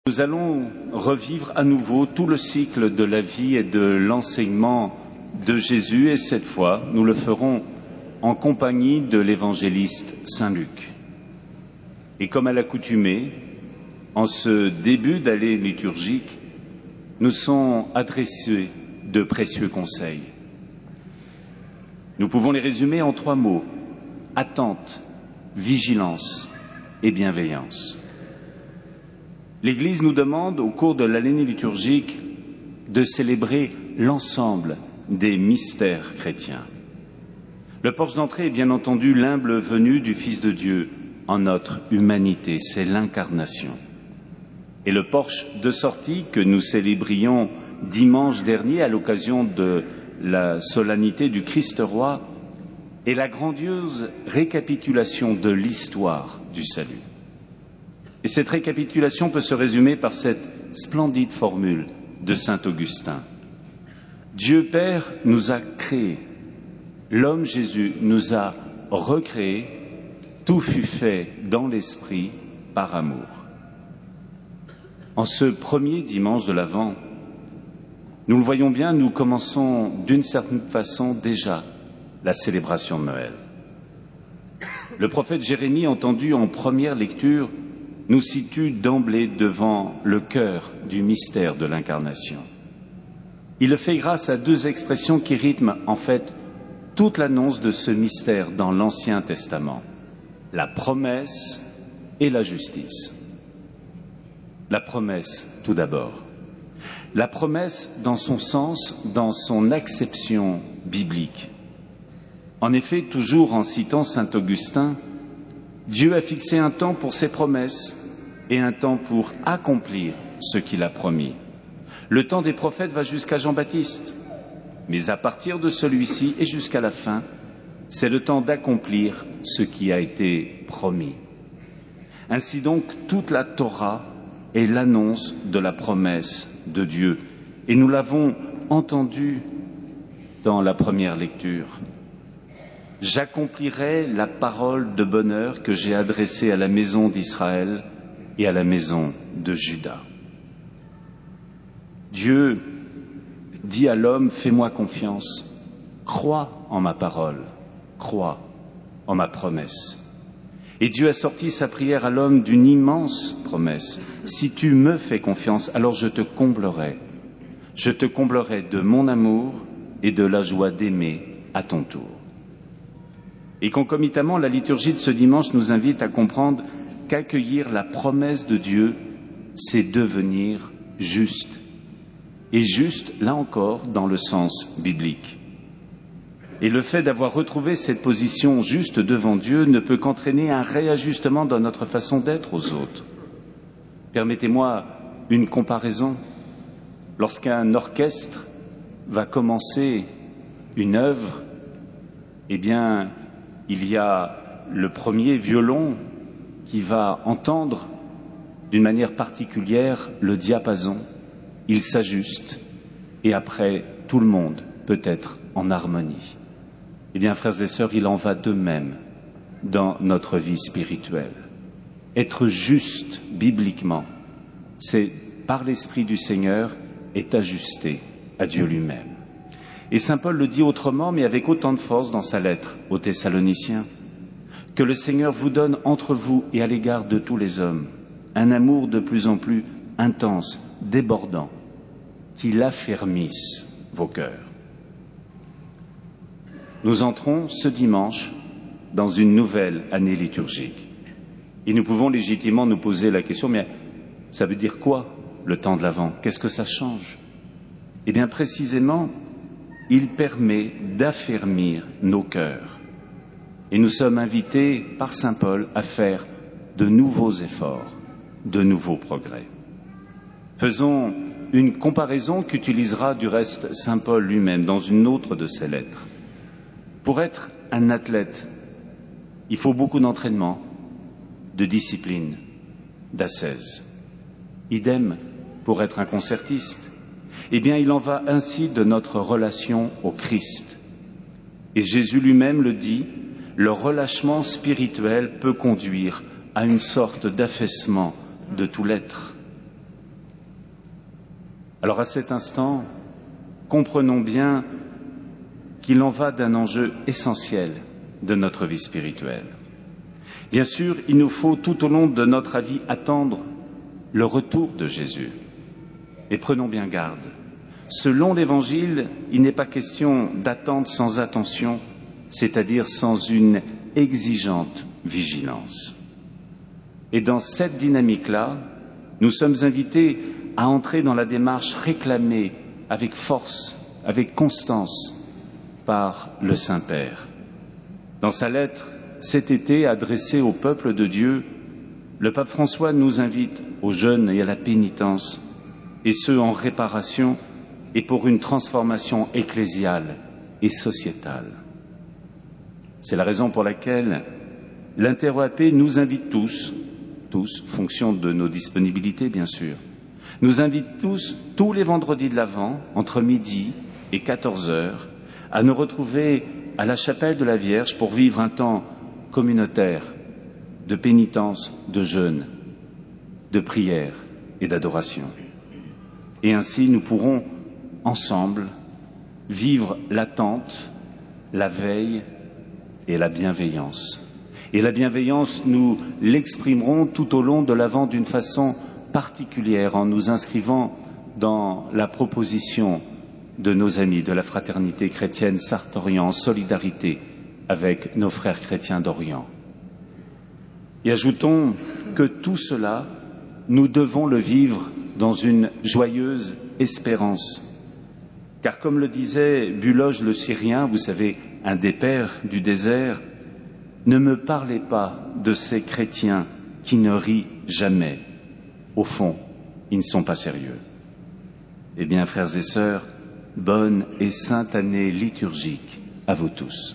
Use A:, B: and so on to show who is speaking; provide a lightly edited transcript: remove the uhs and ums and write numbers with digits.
A: Nous allons revivre à nouveau tout le cycle de la vie et de l'enseignement de Jésus, et cette fois, nous le ferons en compagnie de l'évangéliste Saint Luc. Et comme à l'accoutumée, en ce début d'année liturgique, nous sont adressés de précieux conseils. Nous pouvons les résumer en 3 mots: attente, vigilance et bienveillance. L'Église nous demande, au cours de l'année liturgique, de célébrer l'ensemble des mystères chrétiens. Le porche d'entrée est bien entendu l'humble venue du Fils de Dieu en notre humanité, c'est l'incarnation. Et le porche de sortie que nous célébrions dimanche dernier à l'occasion de la solennité du Christ roi est la grandiose récapitulation de l'histoire du salut. Et cette récapitulation peut se résumer par cette splendide formule de saint Augustin. Dieu Père nous a créés, l'homme Jésus nous a recréés, tout fut fait dans l'esprit par amour. En ce premier dimanche de l'Avent, nous le voyons bien, nous commençons d'une certaine façon déjà la célébration de Noël. Le prophète Jérémie, entendu en première lecture, nous situe d'emblée devant le cœur du mystère de l'incarnation. Il le fait grâce à 2 expressions qui rythment en fait toute l'annonce de ce mystère dans l'Ancien Testament: la promesse et la justice. La promesse, tout d'abord. La promesse dans son sens, dans son acception biblique. En effet, toujours en citant saint Augustin, Dieu a fixé un temps pour ses promesses et un temps pour accomplir ce qu'il a promis. Le temps des prophètes va jusqu'à Jean-Baptiste, mais à partir de celui-ci et jusqu'à la fin, c'est le temps d'accomplir ce qui a été promis. Ainsi donc, toute la Torah est l'annonce de la promesse de Dieu. Et nous l'avons entendu dans la première lecture. J'accomplirai la parole de bonheur que j'ai adressée à la maison d'Israël et à la maison de Juda. Dieu dit à l'homme: fais-moi confiance, crois en ma parole, crois en ma promesse. Et Dieu a sorti sa prière à l'homme d'une immense promesse: si tu me fais confiance, alors je te comblerai de mon amour et de la joie d'aimer à ton tour. Et concomitamment, la liturgie de ce dimanche nous invite à comprendre qu'accueillir la promesse de Dieu, c'est devenir juste. Et juste, là encore, dans le sens biblique. Et le fait d'avoir retrouvé cette position juste devant Dieu ne peut qu'entraîner un réajustement dans notre façon d'être aux autres. Permettez-moi une comparaison. Lorsqu'un orchestre va commencer une œuvre, eh bien, il y a le premier violon qui va entendre d'une manière particulière le diapason. Il s'ajuste et après, tout le monde peut être en harmonie. Eh bien, frères et sœurs, il en va de même dans notre vie spirituelle. Être juste bibliquement, c'est par l'Esprit du Seigneur, est ajusté à Dieu lui-même. Et saint Paul le dit autrement, mais avec autant de force dans sa lettre aux Thessaloniciens: que le Seigneur vous donne entre vous et à l'égard de tous les hommes un amour de plus en plus intense, débordant, qu'il affermisse vos cœurs. Nous entrons ce dimanche dans une nouvelle année liturgique. Et nous pouvons légitimement nous poser la question: mais ça veut dire quoi, le temps de l'Avent? Qu'est-ce que ça change? Eh bien, précisément, il permet d'affermir nos cœurs. Et nous sommes invités par saint Paul à faire de nouveaux efforts, de nouveaux progrès. Faisons une comparaison qu'utilisera du reste saint Paul lui-même dans une autre de ses lettres. Pour être un athlète, il faut beaucoup d'entraînement, de discipline, d'ascèse. Idem pour être un concertiste. Eh bien, il en va ainsi de notre relation au Christ. Et Jésus lui-même le dit: le relâchement spirituel peut conduire à une sorte d'affaissement de tout l'être. Alors à cet instant, comprenons bien qu'il en va d'un enjeu essentiel de notre vie spirituelle. Bien sûr, il nous faut tout au long de notre vie attendre le retour de Jésus. Et prenons bien garde. Selon l'Évangile, il n'est pas question d'attendre sans attention, c'est-à-dire sans une exigeante vigilance. Et dans cette dynamique-là, nous sommes invités à entrer dans la démarche réclamée avec force, avec constance par le Saint-Père. Dans sa lettre cet été adressée au peuple de Dieu, le pape François nous invite au jeûne et à la pénitence, et ce en réparation et pour une transformation ecclésiale et sociétale. C'est la raison pour laquelle l'Inter-OAP nous invite tous, fonction de nos disponibilités bien sûr, nous invite tous les vendredis de l'Avent, entre midi et 14 heures, à nous retrouver à la chapelle de la Vierge pour vivre un temps communautaire de pénitence, de jeûne, de prière et d'adoration. Et ainsi nous pourrons ensemble vivre l'attente, la veille et la bienveillance. Et la bienveillance, nous l'exprimerons tout au long de l'Avent d'une façon particulière en nous inscrivant dans la proposition de nos amis de la fraternité chrétienne Sarthe-Orient en solidarité avec nos frères chrétiens d'Orient. Et ajoutons que tout cela, nous devons le vivre dans une joyeuse espérance. Car comme le disait Buloge le Syrien, vous savez, un des pères du désert, ne me parlez pas de ces chrétiens qui ne rient jamais. Au fond, ils ne sont pas sérieux. Eh bien, frères et sœurs, bonne et sainte année liturgique à vous tous.